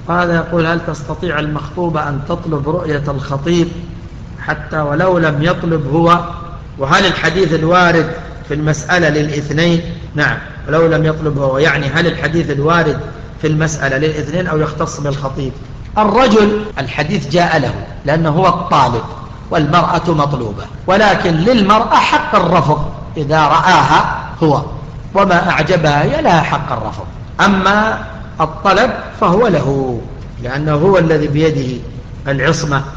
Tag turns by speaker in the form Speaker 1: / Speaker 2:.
Speaker 1: هذا يقول: هل تستطيع المخطوبة أن تطلب رؤية الخطيب حتى ولو لم يطلب هو؟ وهل الحديث الوارد في المسألة للاثنين؟ نعم، ولو لم يطلب هو، يعني هل الحديث الوارد في المسألة للاثنين أو يختص بالخطيب؟ الرجل الحديث جاء له لأنه هو الطالب والمرأة مطلوبة، ولكن للمرأة حق الرفض إذا رآها هو، وما أعجبها هي لها حق الرفض. أما الطلب فهو له، لأنه هو الذي بيده العصمة